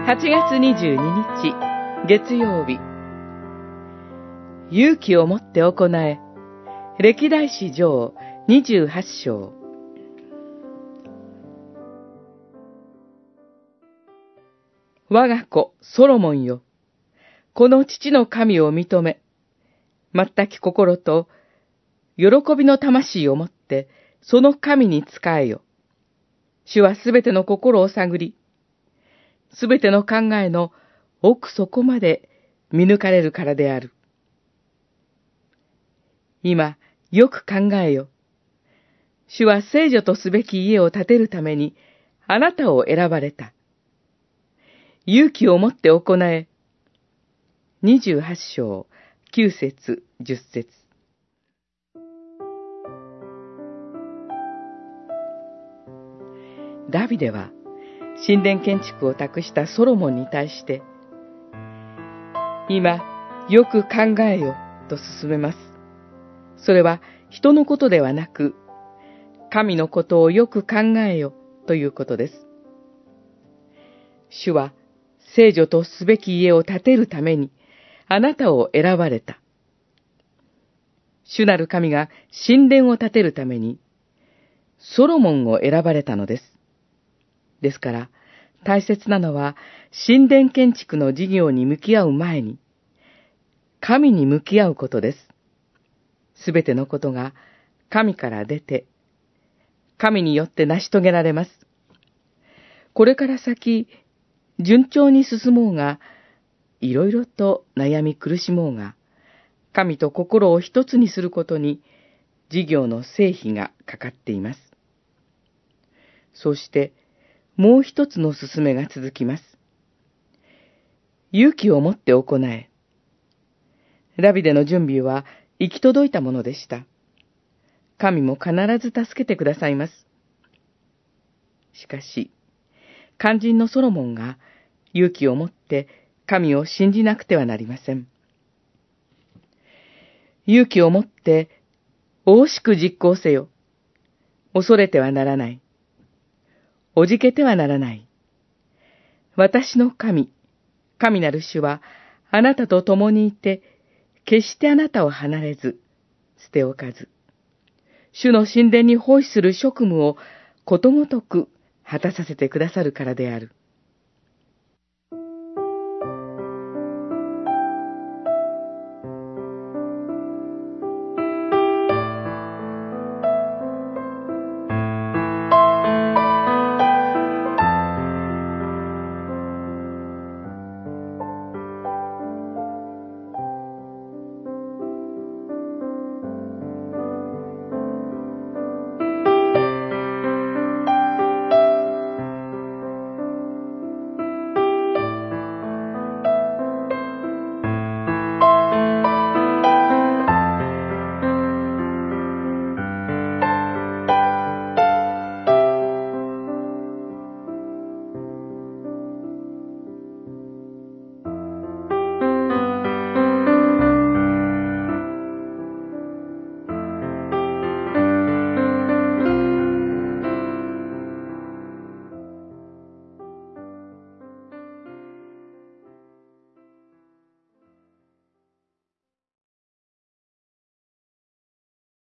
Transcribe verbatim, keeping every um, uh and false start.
はちがつにじゅうににち、月曜日。勇気をもって行え。歴代史上にじゅうはちしょう。我が子ソロモンよ。この父の神を認め、全き心と喜びの魂をもって、その神に仕えよ。主はすべての心を探り、すべての考えの奥底まで見抜かれるからである。今、よく考えよ。主は聖女とすべき家を建てるために、あなたを選ばれた。勇気をもって行え。にじゅうはちしょう、きゅうせつ、じゅっせつ。ダビデは、神殿建築を託したソロモンに対して、今、よく考えよ、と進めます。それは、人のことではなく、神のことをよく考えよ、ということです。主は、聖女とすべき家を建てるために、あなたを選ばれた。主なる神が神殿を建てるために、ソロモンを選ばれたのです。ですから、大切なのは、神殿建築の事業に向き合う前に、神に向き合うことです。すべてのことが神から出て、神によって成し遂げられます。これから先、順調に進もうが、いろいろと悩み苦しもうが、神と心を一つにすることに、事業の成否がかかっています。そして、もう一つの勧めが続きます。勇気をもって行え。ダビデの準備は行き届いたものでした。神も必ず助けてくださいます。しかし、肝心のソロモンが勇気を持って神を信じなくてはなりません。勇気を持って大しく実行せよ。恐れてはならない。おじけてはならない。私の神、神なる主はあなたと共にいて、決してあなたを離れず、捨て置かず、主の神殿に奉仕する職務をことごとく果たさせてくださるからである。